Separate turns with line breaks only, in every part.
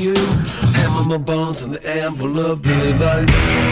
you. Hammer my bones on the anvil of daylight.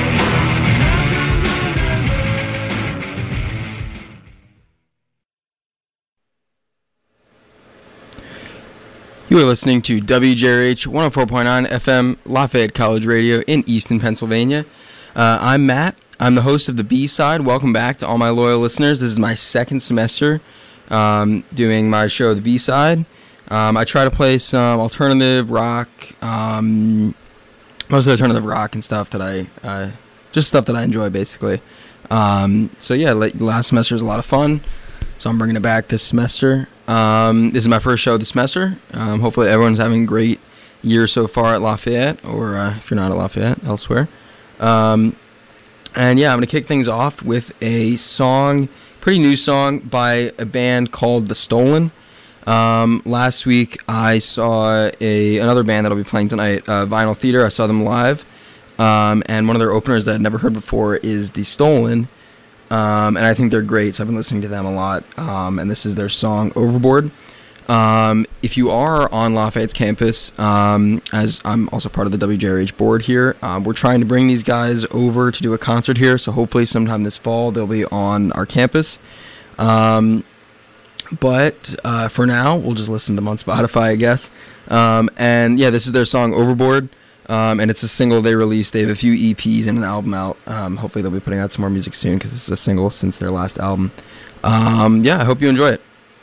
You are listening to WJRH 104.9 FM Lafayette College Radio in Easton, Pennsylvania. I'm Matt. I'm the host of the B-Side. Welcome back to all my loyal listeners. This is my second semester doing my show, the B-Side. I try to play some alternative rock, mostly alternative rock and stuff that just stuff that I enjoy, basically. So yeah, last semester was a lot of fun, so I'm bringing it back this semester. This is my first show of the semester. Hopefully everyone's having a great year so far at Lafayette, or if you're not at Lafayette, elsewhere. And yeah, I'm going to kick things off with a song, pretty new song by a band called The Stolen. Last week I saw another band that'll be playing tonight, Vinyl Theater. I saw them live, and one of their openers that I'd never heard before is The Stolen. And I think they're great, so I've been listening to them a lot, and this is their song, Overboard. If you are on Lafayette's campus, as I'm also part of the WJRH board here, we're trying to bring these guys over to do a concert here, so hopefully sometime this fall they'll be on our campus. But for now, we'll just listen to them on Spotify, I guess. And yeah, this is their song, Overboard. And it's a single they released. They have a few EPs and an album out. Hopefully they'll be putting out some more music soon because this is a single since their last album. Yeah, I hope you enjoy it.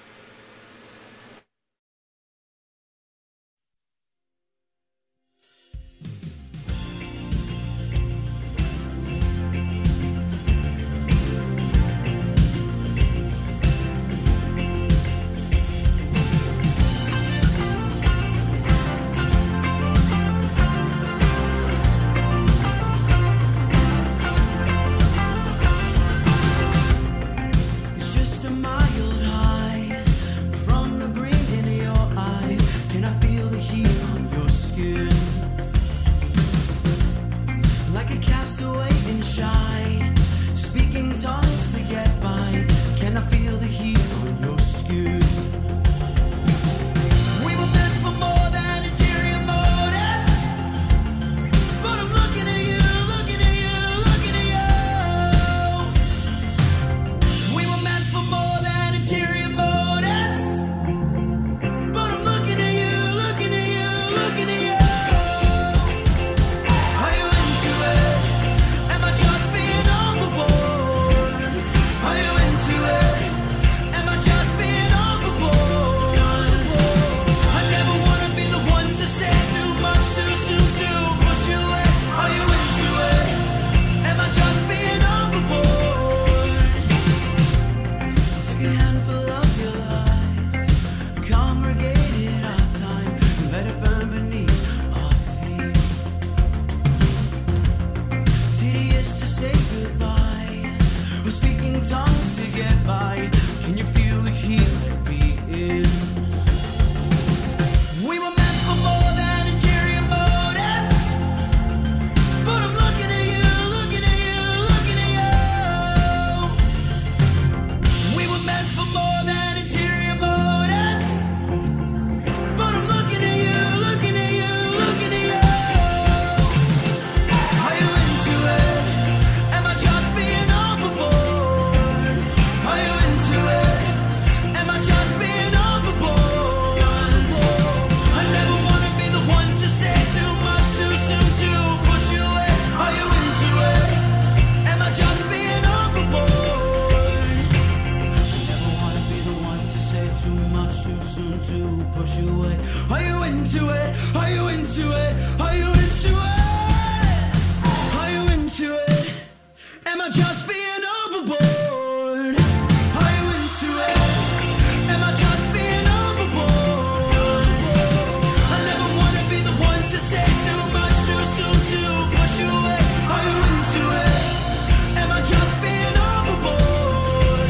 Just a mild high from the green in your eyes. Can I feel the heat on your skin? Like a castaway and shy, speaking tongues to get by. Can I feel the heat on your skin? We were meant for more than interior motives, but I'm looking at you, looking at you, looking at you. We were meant for more than interior motives, but I'm looking at you, looking at you, looking at you. Are you into it? Am I just being overboard? Are you into it? Am I just being overboard? I never wanna be the one to say too much too soon to push you away. Are you into it? Am I just being overboard? Took a handful of your lies, congregated our time, and let it burn beneath our feet. Tedious to say goodbye, we're speaking tongues to get by. Can you feel the heat that we in? We were meant for more than interior motives, but I'm looking at you, looking at you, looking at you. We were meant for more than interior motives, but I'm looking at you, looking at you, looking at you. Are you into it? Am I just being overboard? Are you into it? Am I just being overboard? I never wanna be the one to say too much too soon to push you away. Are you into it? Am I just being overboard? Never wanna be the one to say too much too soon to push you away. Are you into it? Are you into it? Are you into it? Are you into it? Am I just being overboard? Are you into it? Am I just being overboard? I never wanna be the one to say too much too soon to push you away. Are you into it? Am I just being overboard?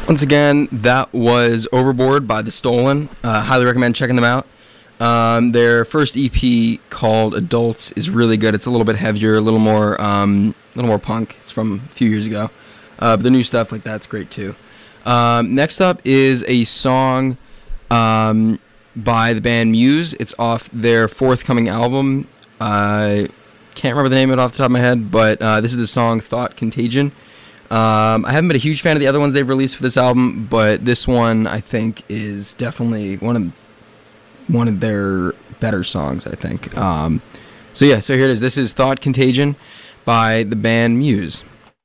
Once again, that was Overboard by The Stolen. Highly recommend checking them out. Their first EP called Adults is really good. It's a little bit heavier, a little more punk. It's from a few years ago. But the new stuff like that's great too. Next up is a song by the band Muse. It's off their forthcoming album. I can't remember the name of it off the top of my head, but this is the song Thought Contagion. I haven't been a huge fan of the other ones they've released for this album, but this one I think is definitely one of their better songs, I think. So here it is. This is Thought Contagion by the band Muse.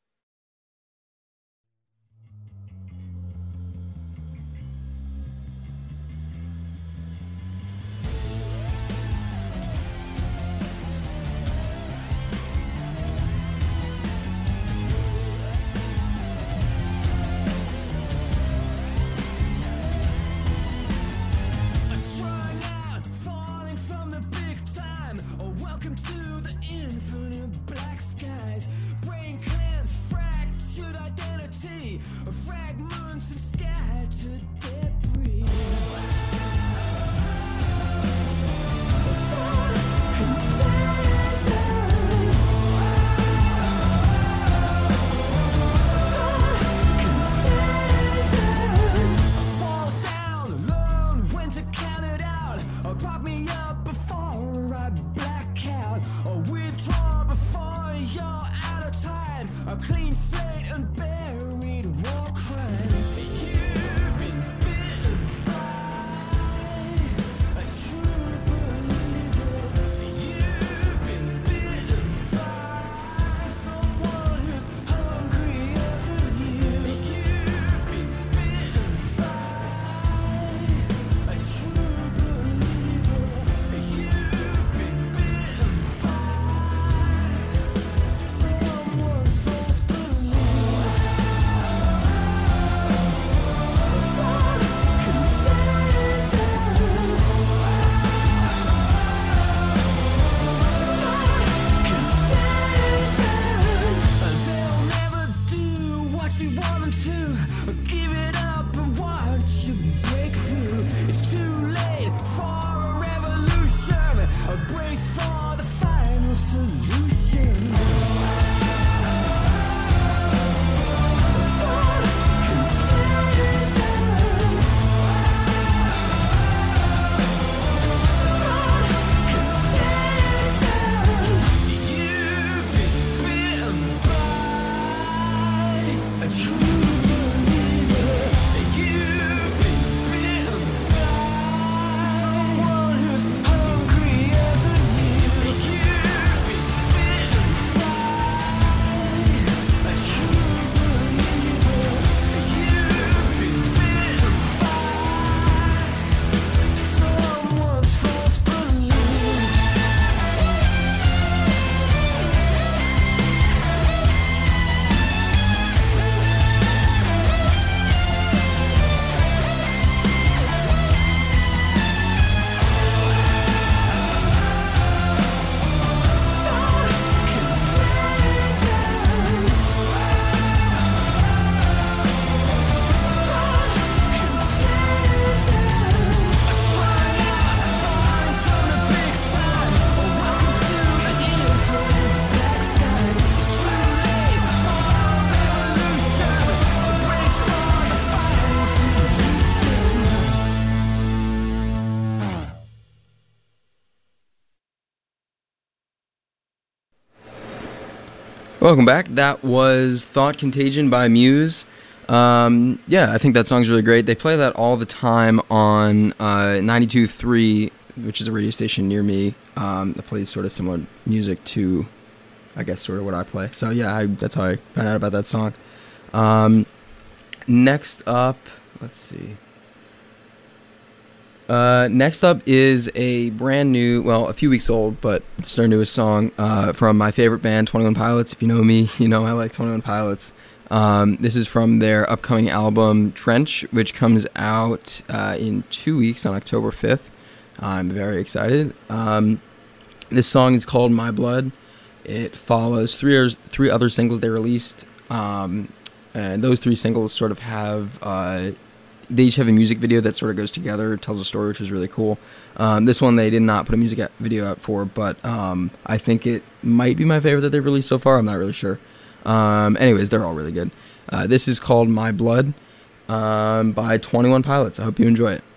Welcome back. That was Thought Contagion by Muse. I think that song's really great. They play that all the time on 92.3, which is a radio station near me that plays sort of similar music to, I guess, sort of what I play. So, that's how I found out about that song. Next up, let's see. Next up is a brand new, a few weeks old, but it's their newest song from my favorite band, 21 Pilots. If you know me, you know I like 21 Pilots. This is from their upcoming album, Trench, which comes out in 2 weeks on October 5th. I'm very excited. This song is called My Blood. It follows three other singles they released and those 3 singles sort of have they each have a music video that sort of goes together, tells a story, which is really cool. This one they did not put a music video out for, but I think it might be my favorite that they've released so far. I'm not really sure. Anyways, they're all really good. This is called My Blood by 21 Pilots. I hope you enjoy it.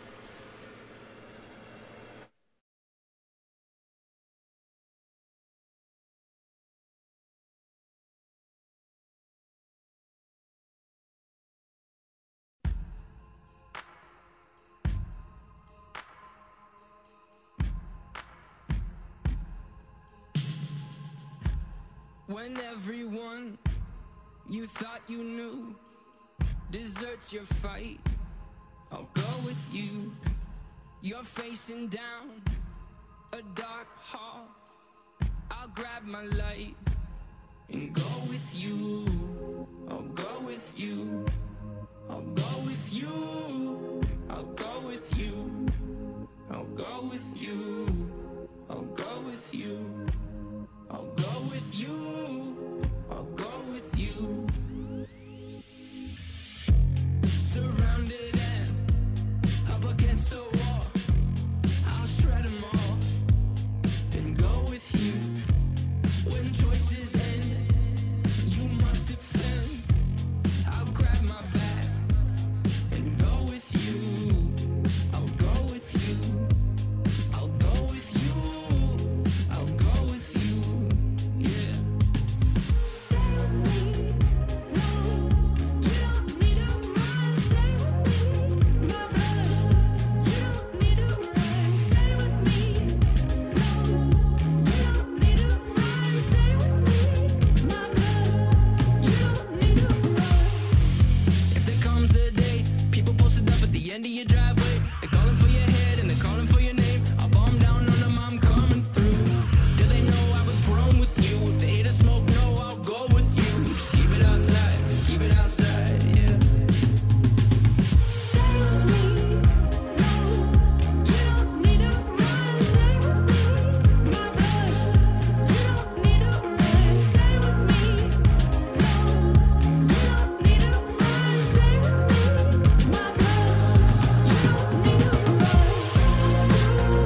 When everyone you thought you knew deserts your fight, I'll go with you. You're facing down a dark hall, I'll grab my light and go with you. I'll go with you. I'll go with you. I'll go with you. I'll go with you. I'll go with you. I'll go with you. I'll go with you. Surrounded and up against the wall, I'll shred them all and go with you. When choices end, you must defend. I'll grab my back and go with you. I'll go with you. I'll go with you. I'll go with you. Yeah. Stay with me. No, you don't need to run. Stay with me, my brother. You don't need to run. Stay with me. No, you don't need to run. Stay with me, my brother. You don't need to run. If there comes a day, people posted up at the end of your driveway, they're calling for your head and they're calling for your name. I'll bomb down on them, I'm coming through. Do they know I was grown with you? If they hate a smoke, no, I'll go with you. Just keep it outside, yeah. Stay with me, no, you don't need to run. Stay with me, my brother. You don't need to run. Stay with me, no, you don't need to run. Stay with me, my brother. You don't need to run.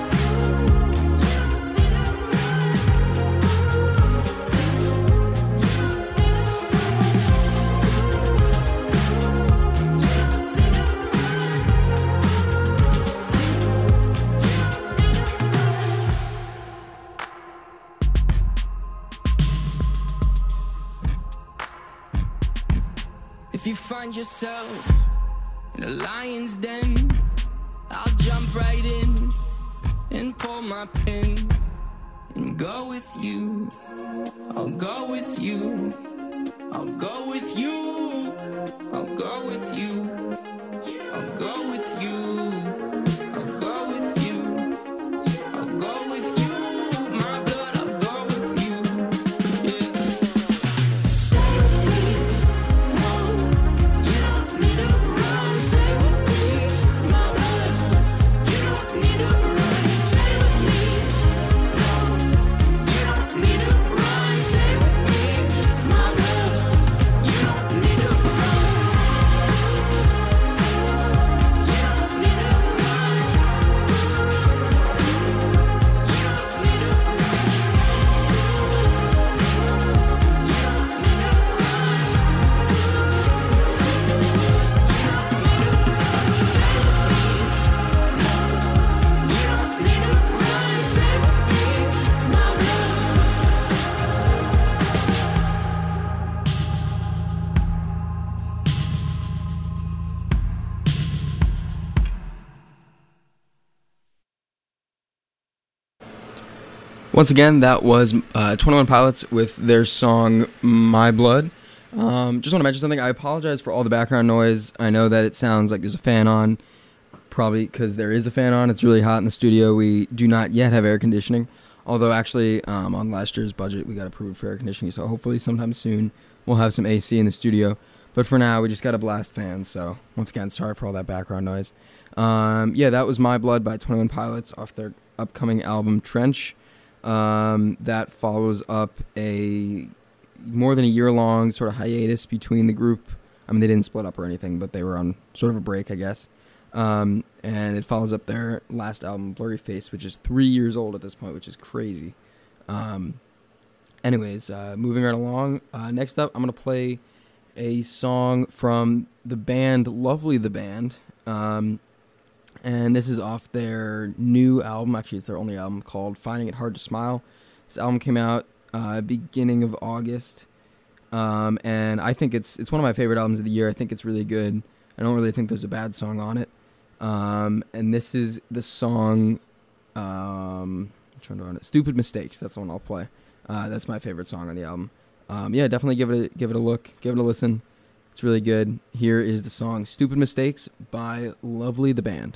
If you find yourself in a lion's den, I'll jump right in and pull my pin and go with you. I'll go with you. I'll go with you. I'll go with you. I'll go with you. I'll go with you. I'll go with you. My blood, I'll go with you. Yeah. Stay with me. No, you don't need to run. Stay with me. My blood, you don't need to run. Stay with me. No, you don't need to run. Stay with me. My blood, you don't need to run.
Once again, that was 21 Pilots with their song My Blood. Just want to mention something. I apologize for all the background noise. I know that it sounds like there's a fan on, probably because there is a fan on. It's really hot in the studio. We do not yet have air conditioning, although actually on last year's budget we got approved for air conditioning, so hopefully sometime soon we'll have some AC in the studio. But for now, we just got to blast fans, so once again, sorry for all that background noise. Yeah, that was My Blood by 21 Pilots off their upcoming album Trench. That follows up a more than a year-long sort of hiatus between the group. I mean, they didn't split up or anything, but they were on sort of a break, I guess. And it follows up their last album, Blurry Face, which is 3 years old at this point, which is crazy. Anyways, moving right along. Next up, I'm going to play a song from the band Lovely the Band. And this is off their new album. Actually, it's their only album, called Finding It Hard to Smile. This album came out beginning of August. And I think it's one of my favorite albums of the year. I think it's really good. I don't really think there's a bad song on it. And this is the song, Stupid Mistakes. That's the one I'll play. That's my favorite song on the album. Yeah, definitely give it a look, give it a listen. It's really good. Here is the song Stupid Mistakes by Lovely the Band.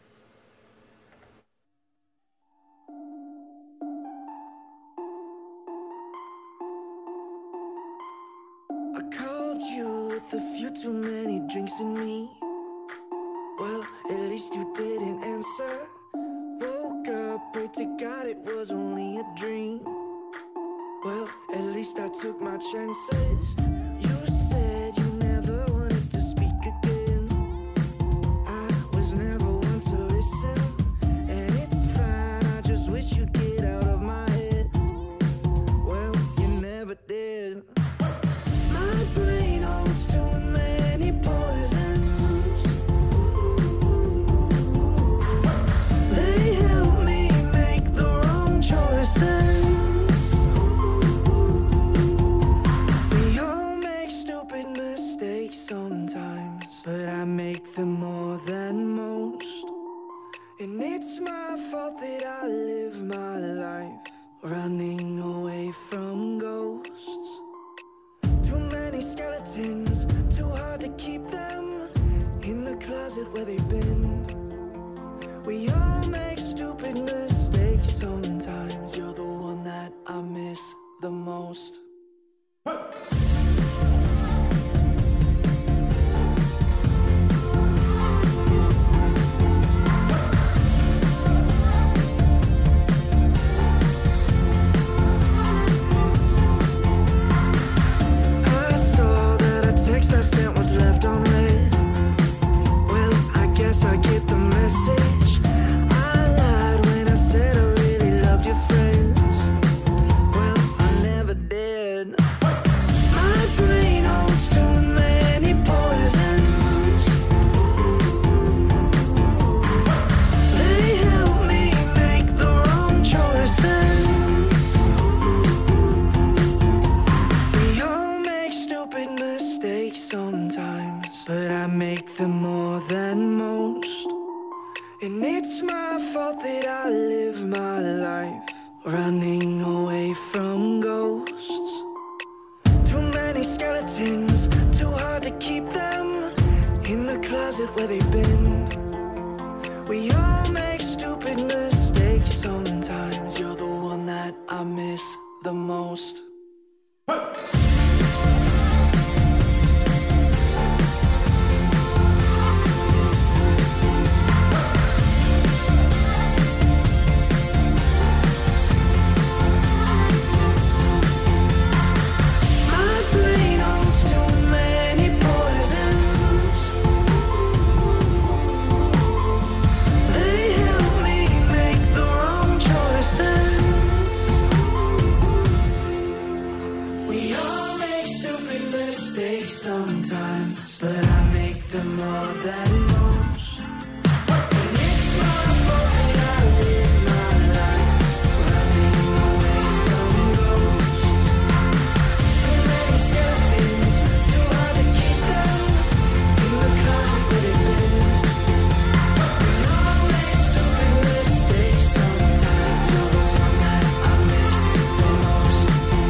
I called you with a few too many drinks in me. Well, at least you didn't answer. Woke up, prayed to God it was only a dream. Well, at least I took my chances. You said you never wanted to speak again. I was never one to listen, and it's fine, I just wish you'd get out of my head. Well, you never did. My brain holds too many poisons. They help me make the wrong choices. We all make stupid mistakes sometimes, but I make them more than most. And it's my fault that I live my life running away from ghosts. Too many skeletons, too hard to keep them in the closet where they've been. We all make stupid mistakes sometimes. You're the one that I miss the most. I saw that a text I sent was left unread. Well, I guess I get the message. I lied when I said I really loved your friends. Well, I never did. My brain holds too many poisons. They help me make the wrong choices. We all make stupid mistakes sometimes, but I make them more than most. And it's my fault that I live my life running away from ghosts. Too many skeletons, too hard to keep them in the closet where they've been. We all make stupid mistakes sometimes. You're the one that I miss the most. My brain holds too many poisons. They help me make the wrong choices. We all make stupid mistakes sometimes, but I make them more than most. And it's my fault that I live my life running away from ghosts. Too many skeletons, too hard to keep them in the closet where they've been. We all make stupid mistakes sometimes. You're the one that I miss the most.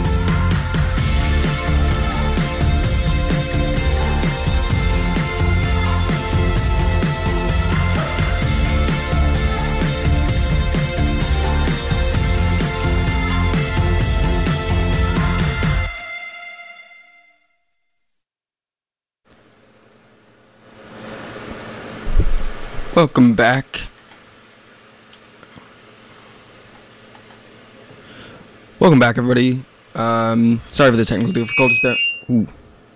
Welcome back. Welcome back, everybody. Sorry for the technical difficulties there. Ooh.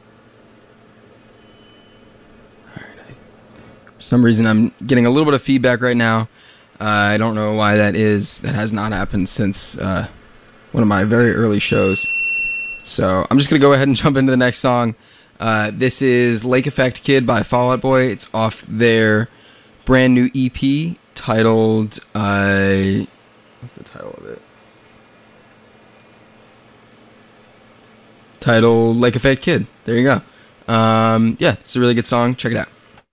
For some reason, I'm getting a little bit of feedback right now. I don't know why that is. That has not happened since one of my very early shows. So I'm just going to go ahead and jump into the next song. This is Lake Effect Kid by Fall Out Boy. It's off their brand new EP titled... what's the title of it? Titled Lake Effect Kid. There you go. Yeah, it's a really good song. Check it out.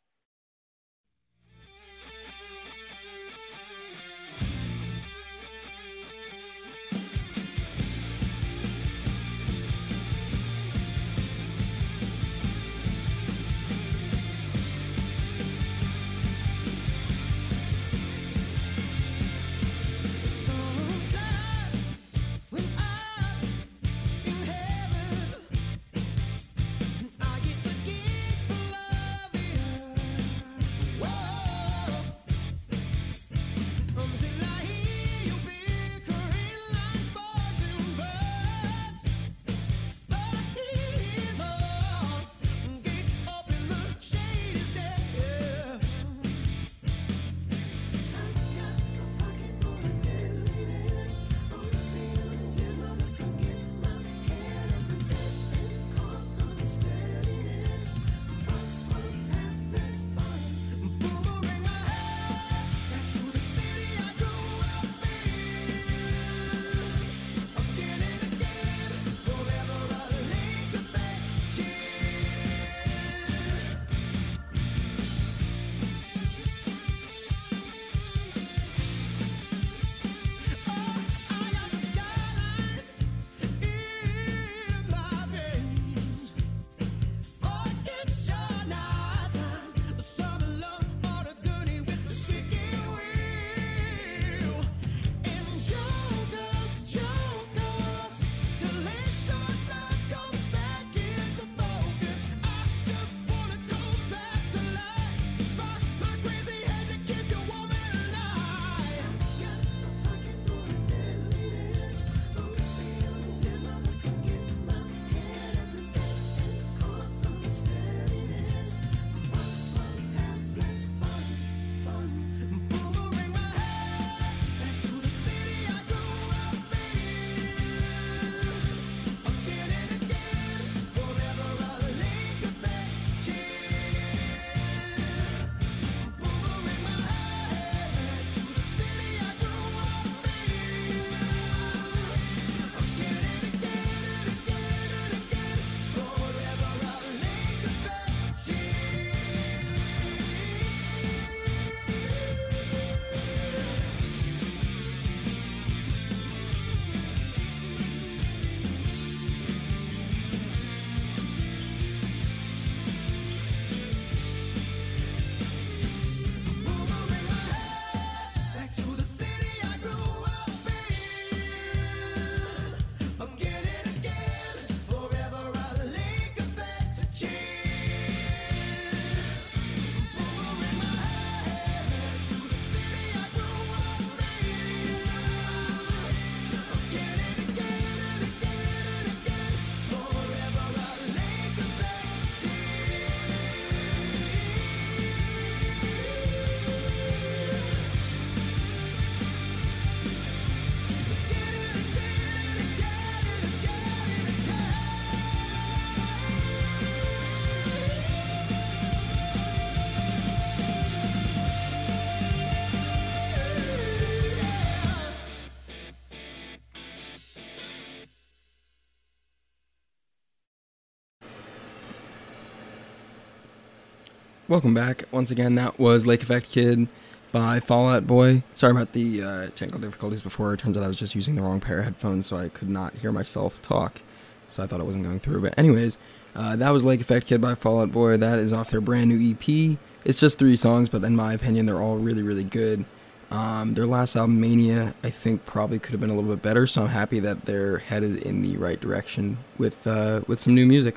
Welcome back. Once again, that was Lake Effect Kid by Fall Out Boy. Sorry about the technical difficulties before. It turns out I was just using the wrong pair of headphones, so I could not hear myself talk. So I thought it wasn't going through. But anyways, that was Lake Effect Kid by Fall Out Boy. That is off their brand new EP. It's just 3 songs, but in my opinion, they're all really, really good. Their last album, Mania, I think probably could have been a little bit better, so I'm happy that they're headed in the right direction with some new music.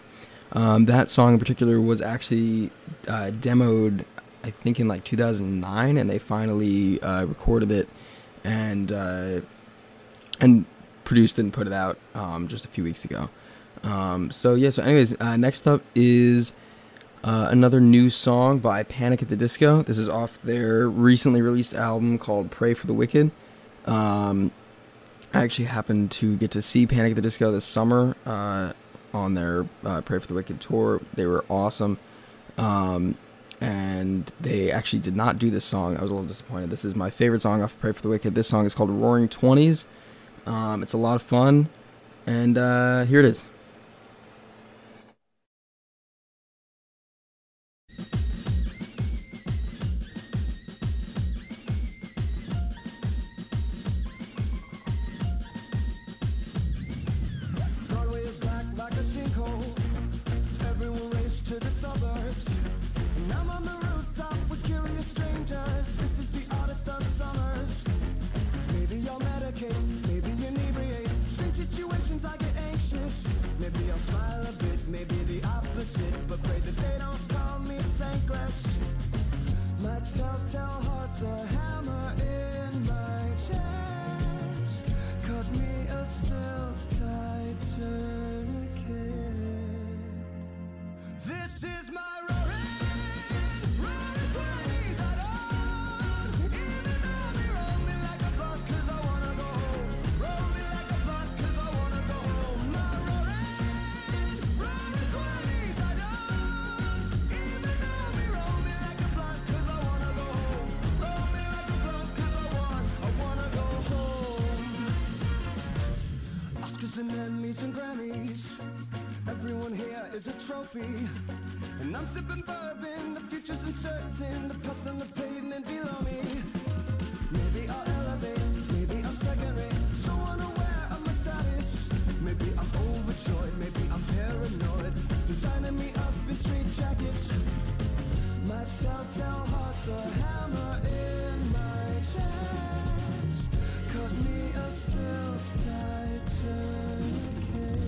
That song in particular was actually demoed, I think, in like 2009, and they finally recorded it and produced it and put it out just a few weeks ago. So anyways, next up is another new song by Panic at the Disco. This is off their recently released album called Pray for the Wicked. I actually happened to get to see Panic at the Disco this summer on their Pray for the Wicked tour. They were awesome. And they actually did not do this song. I was a little disappointed. This is my favorite song off Pray for the Wicked. This song is called Roaring Twenties. It's a lot of fun. And here it is.
Broadway is black like a sinkhole. Everyone raced to the suburbs. And I'm on the rooftop with curious strangers. This is the oddest of summers. Maybe I'll medicate, maybe inebriate. Strange situations I get anxious. Maybe I'll smile a bit, maybe the opposite. But pray that they don't call me thankless. My telltale heart's a hammer in my chest. Cut me a silk-tied tourniquet. This is my roaring 20s. I don't even know me. Roll me like a blunt 'cause I wanna go home. Roll me like a blunt 'cause I wanna go home. My roaring 20s. I don't even know me. Roll me like a blunt 'cause I wanna go home. Roll me like a blunt 'cause I wanna go home. Oscars and Emmys and Grammys. Everyone here is a trophy. And I'm sipping bourbon, the future's uncertain. The past on the pavement below me. Maybe I'll elevate, maybe I'm second rate. So unaware of my status. Maybe I'm overjoyed, maybe I'm paranoid. Designing me up in straight jackets. My telltale heart's a hammer in my chest. Cut me a silk-tied tourniquet.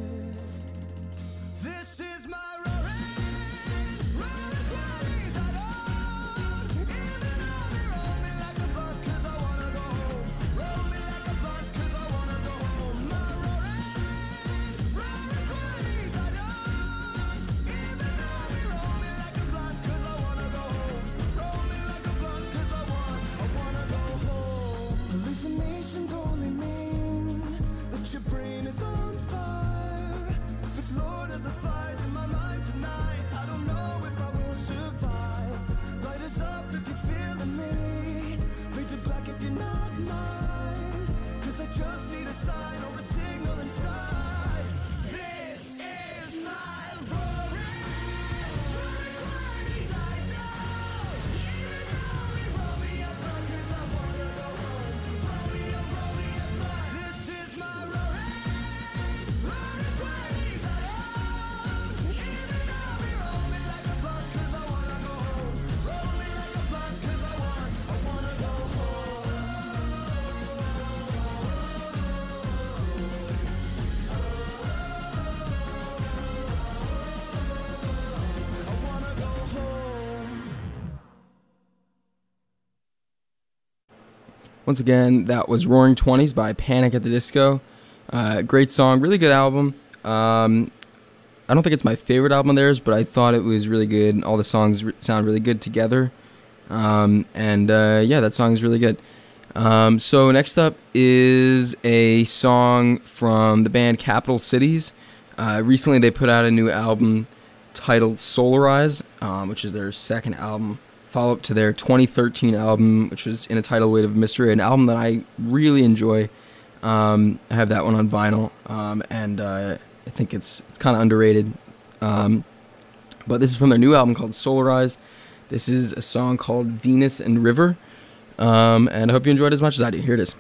This is my roaring 20s. I don't even know me. Roll me like a blunt 'cause I wanna go home. Roll me like a blunt 'cause I wanna go home. My roaring 20s. I don't even know me. Roll me like a blunt 'cause I wanna go home. Roll me like a blunt 'cause I wanna go home. Hallucinations only mean that your brain is on fire. If it's Lord of the Flies in my mind tonight, I don't know if I will survive. Light us up if you're feeling me. Fade to black if you're not mine. 'Cause I just need a sign or a signal inside. This is my roaring 20s. I don't even know me. Roll me a blunt 'cause I wanna go home. Roll me a blunt. This is my roaring 20s. I don't even know me. Roll me like a blunt 'cause I wanna go home. Roll me like a blunt 'cause I wanna go home. I wanna go home.
Once again, that was Roaring Twenties by Panic at the Disco. Great song, really good album. I don't think it's my favorite album of theirs, but I thought it was really good. All the songs sound really good together. That song is really good. So next up is a song from the band Capital Cities. Recently they put out a new album titled Solarize, which is their second album, follow-up to their 2013 album, which was In a Tidal Wave of Mystery, an album that I really enjoy. I have that one on vinyl, and I think it's kind of underrated. But this is from their new album called Solarize. This is a song called Venus and River, and I hope you enjoyed it as much as I did. Here it is.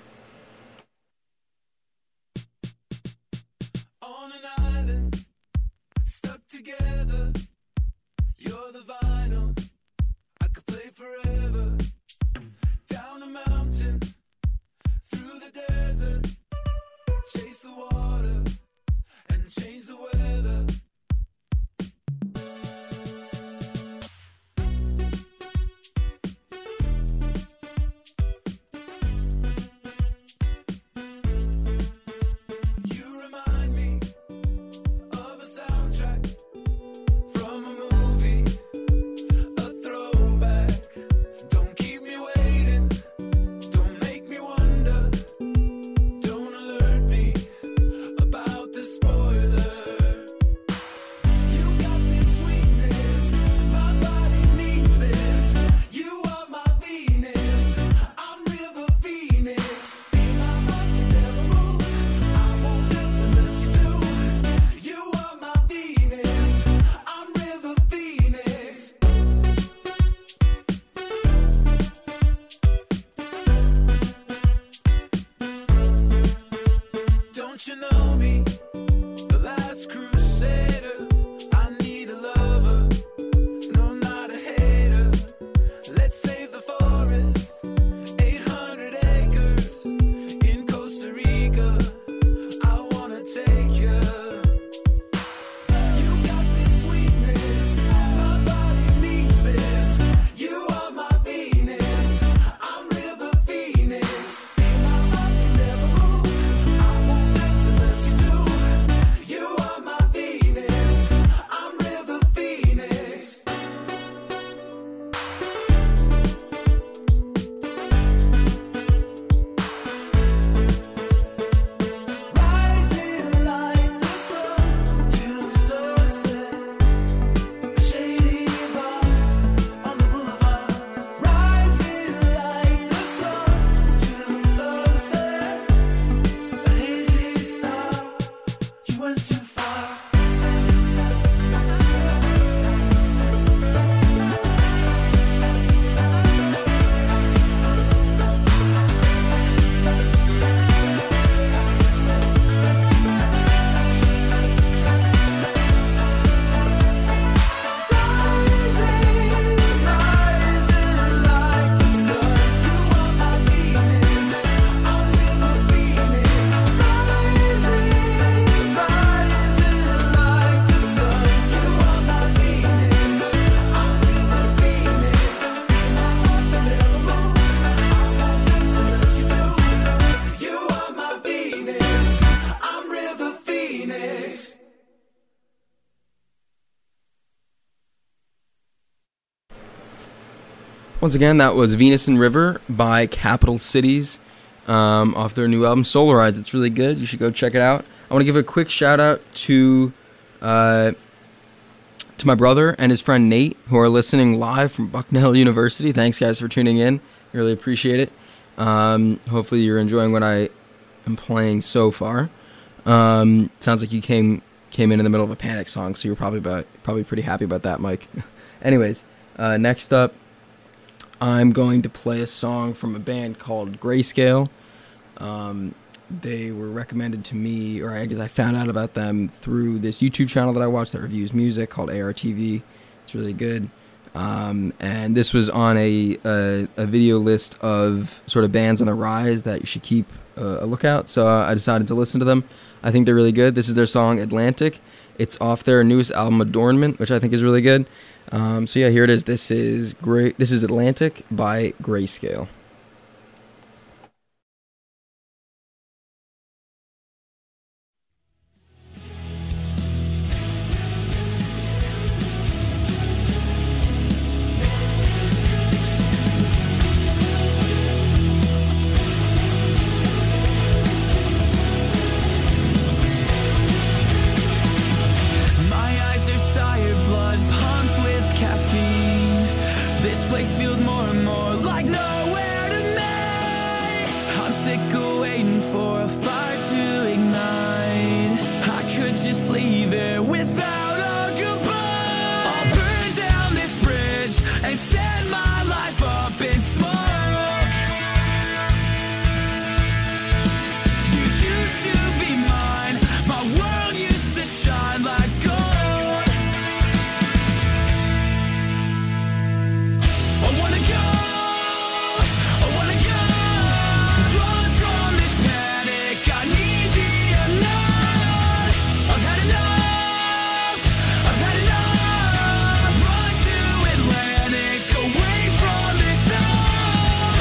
On an island, stuck together. You're the vinyl, I could play forever. Down a mountain, through the desert. Chase the water and change the weather. be the last crusader. I need a lover, no, not a hater. Let's save the forest, 800 acres in Costa Rica. I wanna take you. You got this sweetness, my body needs this. You are my Venus, I'm River Phoenix. In my mind you never move, I won't dance unless you do. You are my Venus, I'm River Phoenix. Rising like the sun till sunset, a shady bar on the boulevard. Rising like the sun till sunset, a hazy star. You went too far. Rising like the sun, you are my Venus, I'm River Phoenix. Rising like the sun, you are my Venus, I'm River Phoenix. In my heart you never move, I won't dance unless you do. You are my Venus, I'm River Phoenix.
Once again, that was Venus and River by Capital Cities off their new album Solarize. It's really good. You should go check it out. I want to give a quick shout out to my brother and his friend Nate, who are listening live from Bucknell University. Thanks, guys, for tuning in. I really appreciate it. Hopefully you're enjoying what I am playing so far. Sounds like you came in the middle of a Panic song, so you're probably pretty happy about that, Mike. Anyways, next up, I'm going to play a song from a band called Grayscale. They were recommended to me, or I guess I found out about them through this YouTube channel that I watch that reviews music called ARTV. It's really good. And this was on a video list of sort of bands on the rise that you should keep a lookout. So I decided to listen to them. I think they're really good. This is their song Atlantic. It's off their newest album Adornment, which I think is really good. So yeah, here it is. This is great. This is Atlantic by Grayscale.
My eyes are tired, blood pumped with caffeine. This place feels more and more like nowhere to me. I'm sick of waiting for a fire to ignite. I could just leave it without a goodbye. I'll burn down this bridge and set my life up in smoke. You used to be mine, my world used to shine like gold. I wanna go, run from this panic, I need the unknown. I've had enough, run to Atlantic, away from this zone.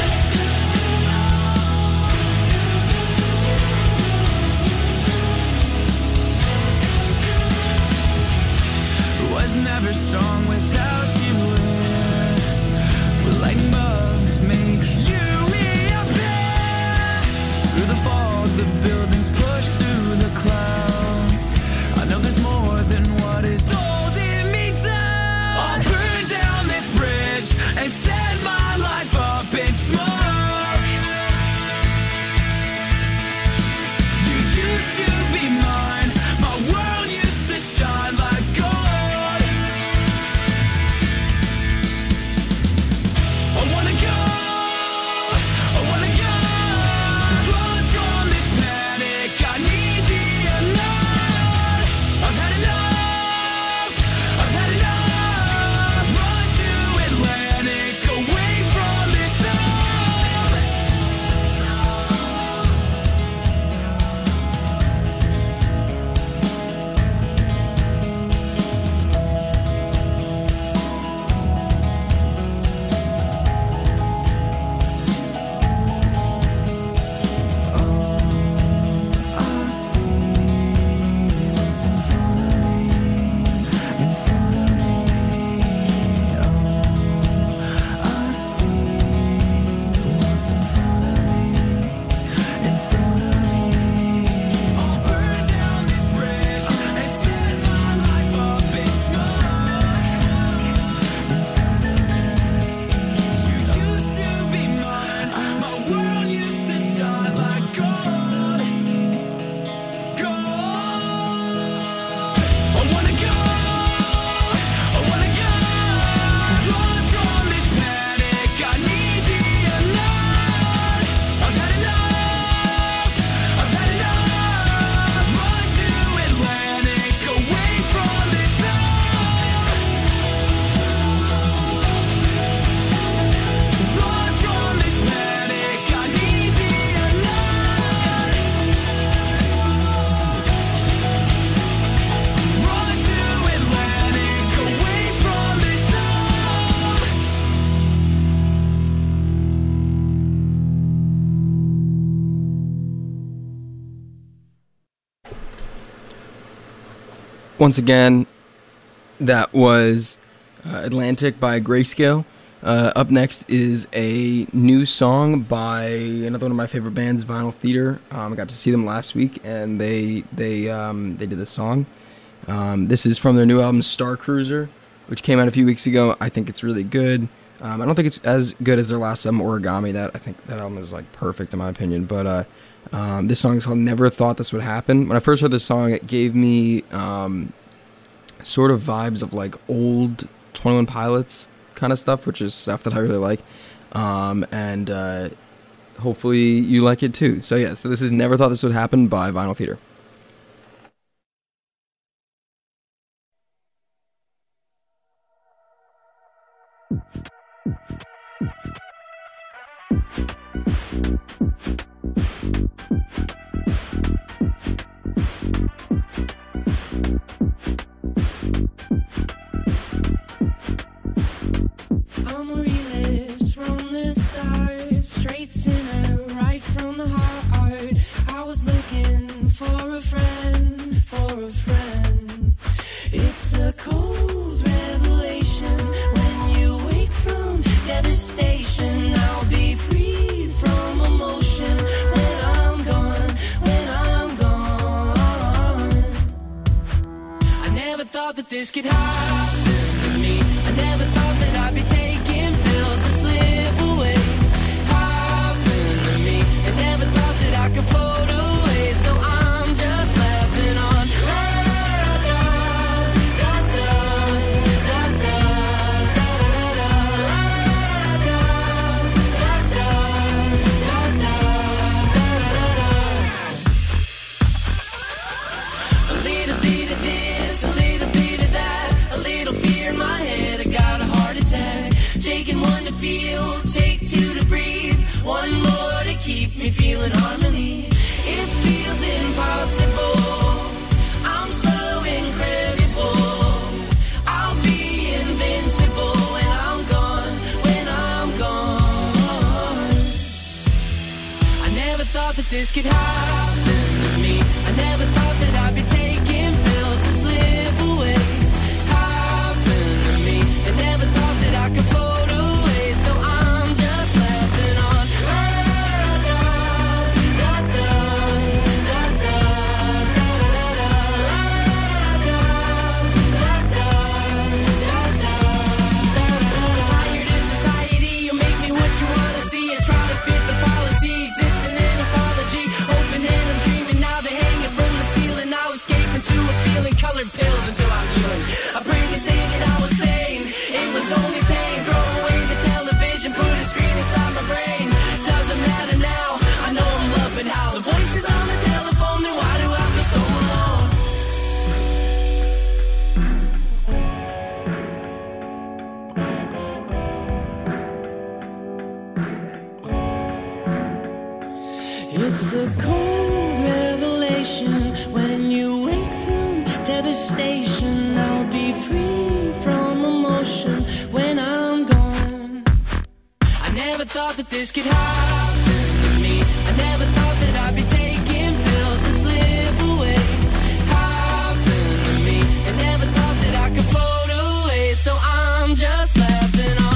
Was never strong without you here. We're like bugs, make you reappear. Through the fog, the buildings push through the clouds. I know there's more than what is holding me down. I'll burn down this bridge and set my life up in smoke. You used to be mine, my world used to shine like gold.
once again, that was Atlantic by Grayscale. Up next is a new song by another one of my favorite bands, Vinyl Theater. I got to see them last week, and they did this song. This is from their new album, Star Cruiser, which came out a few weeks ago. I think it's really good. I don't think it's as good as their last album, Origami. I think that album is like perfect in my opinion. But this song is called Never Thought This Would Happen. When I first heard this song, it gave me sort of vibes of like old 21 Pilots kind of stuff, which is stuff that I really like. And hopefully you like it too. So yeah, so this is Never Thought This Would Happen by Vinyl Theater.
I'm a realist from the start, straight sinner, right from the heart. I was looking for a friend, It's a cold revelation when you wake from devastation. I'll be free from emotion when I'm gone. I never thought that this could happen to me. I never thought that I'd be taking pills to slip away. Happen to me. I never thought that I could float away. So I'm just laughing on. A little bit of this, a little bit of that, a little fear in my head. I got a heart attack. Taking one to feel, take two to breathe, one more to keep me feeling harmony. It feels impossible. I'm so incredible. I'll be invincible when I'm gone. I never thought that this could happen to me. I never thought that I'd be taking pills to slip away. Happen to me. I never thought that I could float away. So I'm just laughing on. Tired of society, you make me what you wanna see. I try to fit the policy, existing in apology. Open and I'm dreaming now, they hang it from the ceiling. I'll escape into a feeling, colored pills until I'm healing. I pray they say that I was sane, it was only pain. Throw away the television, put a screen inside my brain. Doesn't matter now, I know I'm loving how the voices on the telephone. Then why do I feel so alone? It's a cold revelation when you wake from devastation. I'll be free from emotion when I'm gone. I never thought that this could happen to me. I never thought that I'd be taking pills to slip away. Happen to me. I never thought that I could float away. So I'm just laughing on.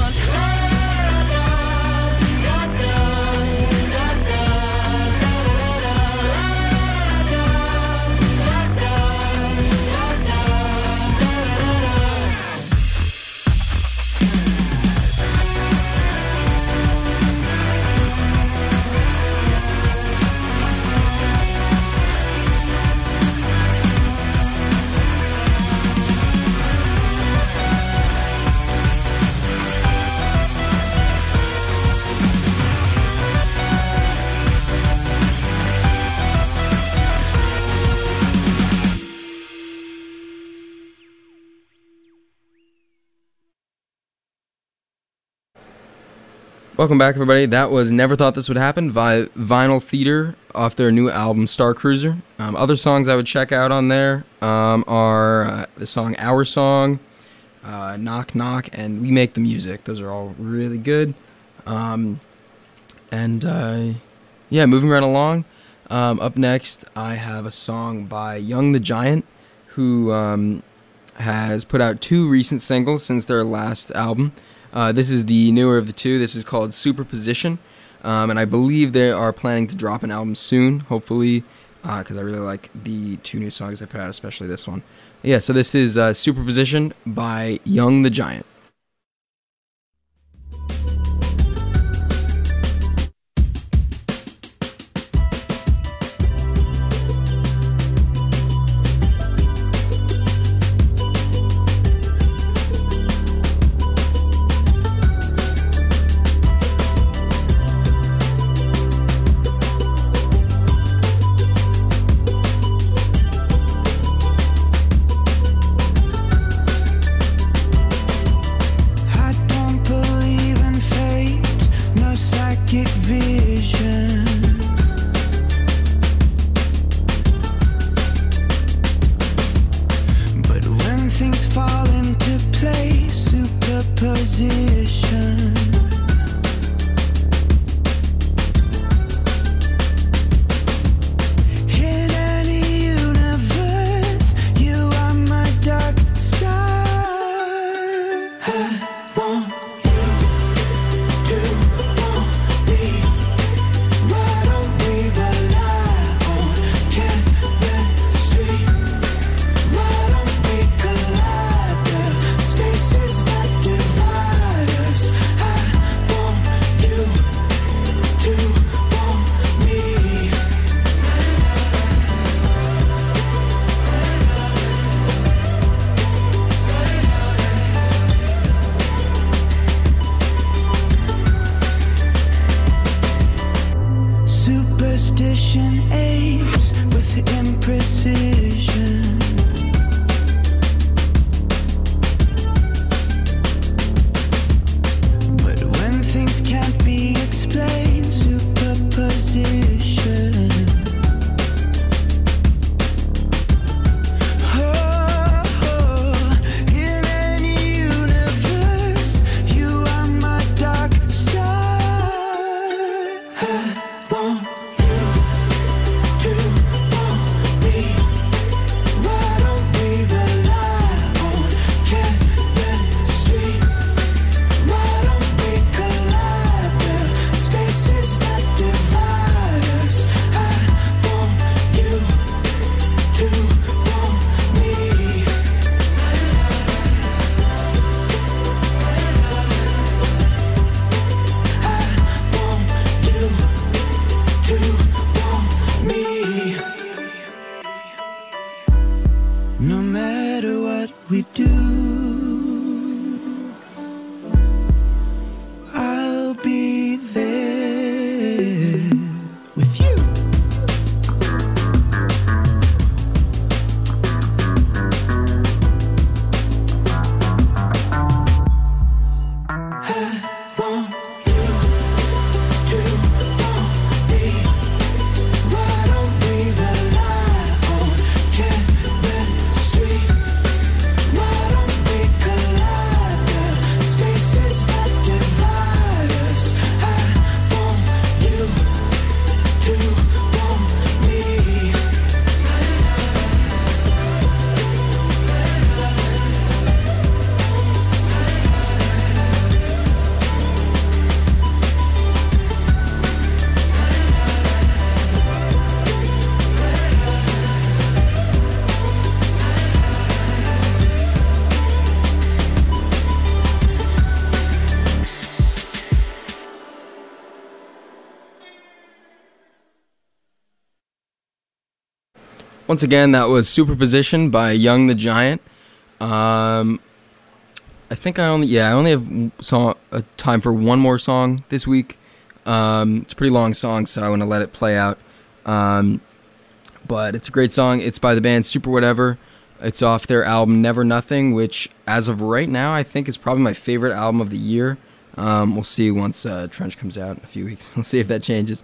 Welcome back, everybody. That was Never Thought This Would Happen by Vinyl Theater off their new album, Star Cruiser. Other songs I would check out on there are the song Our Song, Knock Knock, and We Make the Music. Those are all really good. Yeah, moving right along. Up next, I have a song by Young the Giant, who has put out 2 recent singles since their last album. This is the newer of the 2. This is called Superposition, and I believe they are planning to drop an album soon, hopefully, because I really like the 2 new songs they put out, especially this one. Yeah, so this is Superposition by Young the Giant. Once again, that was Superposition by Young the Giant. I think I only have time for one more song this week. It's a pretty long song, so I want to let it play out. But it's a great song. It's by the band Super Whatever. It's off their album Never Nothing, which as of right now I think is probably my favorite album of the year. We'll see once Trench comes out in a few weeks. We'll see if that changes.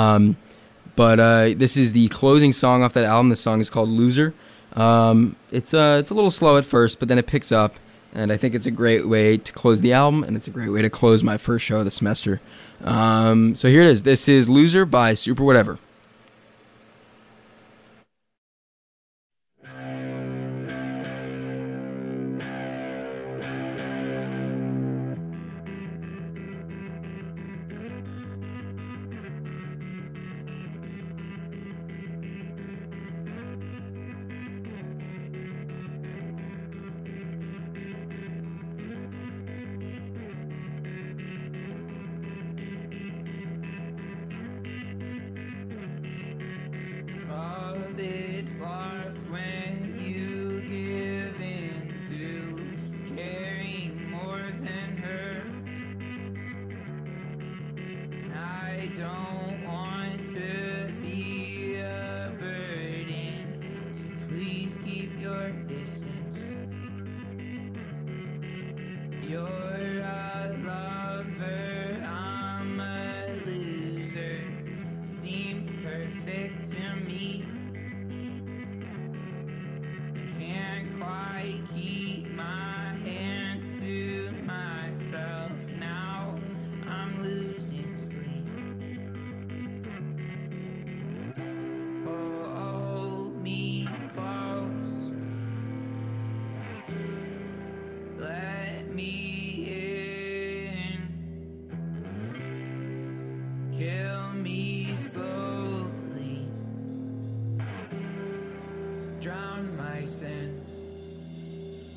But this is the closing song off that album. The song is called Loser. It's a little slow at first, but then it picks up, and I think it's a great way to close the album, and it's a great way to close my first show of the semester. So here it is. This is Loser by Super Whatever.
don't want to be a burden, so please keep your distance. You're a lover, I'm a loser. Seems perfect to me. I can't quite keep my hands to myself now. I'm losing sleep. Hold me close. Let me in. Kill me slowly. Drown my sin.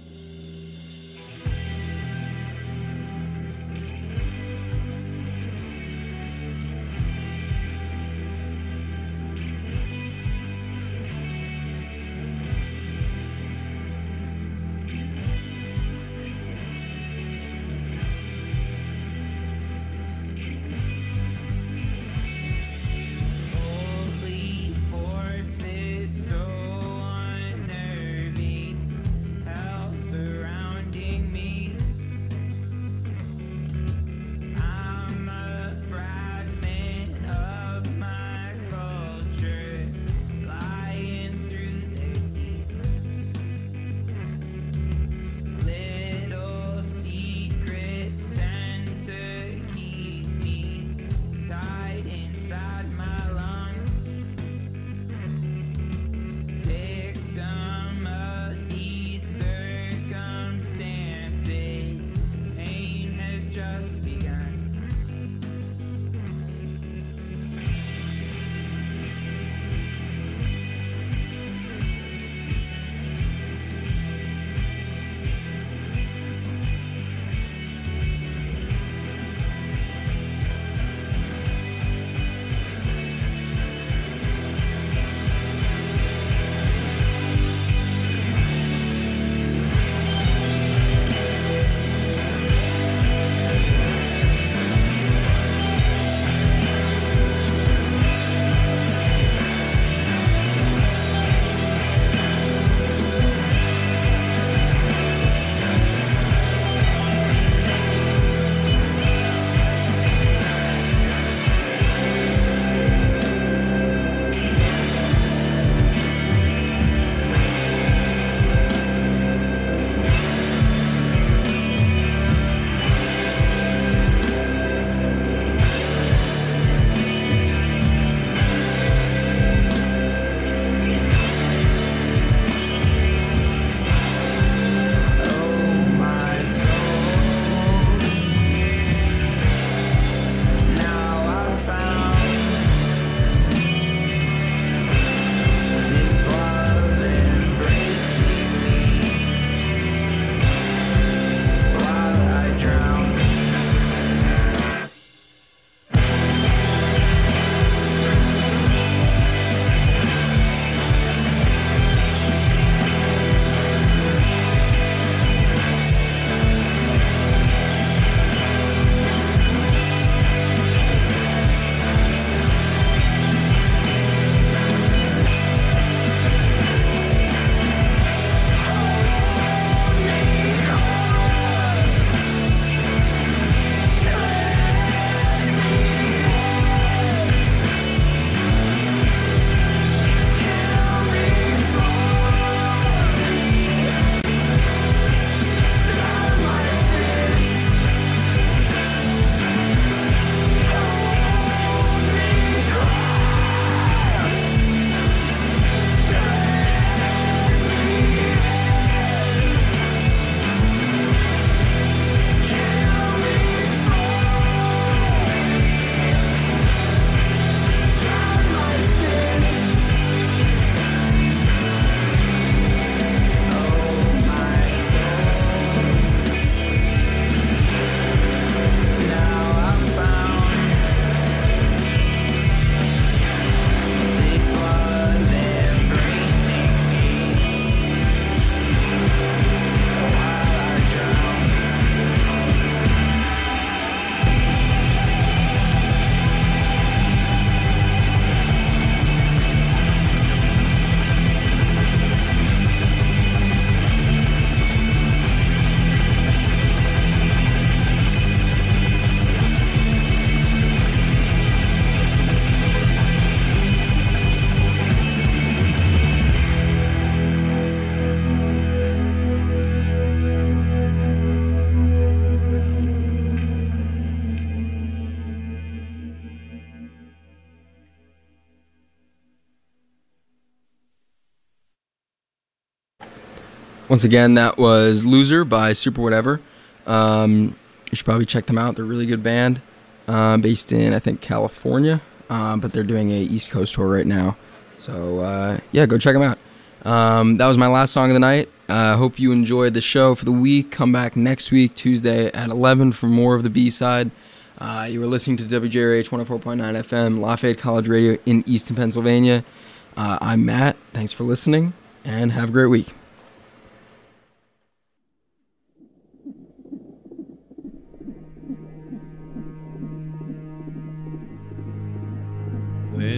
Once again, that was Loser by Super Whatever. You should probably check them out. They're a really good band, based in, I think, California, but they're doing a East Coast tour right now. So, yeah, go check them out. That was my last song of the night. Hope you enjoyed the show for the week. Come back next week, Tuesday at 11 for more of the B-side. You were listening to WJRH 104.9 FM, Lafayette College Radio in Easton, Pennsylvania. I'm Matt. Thanks for listening, and have a great week.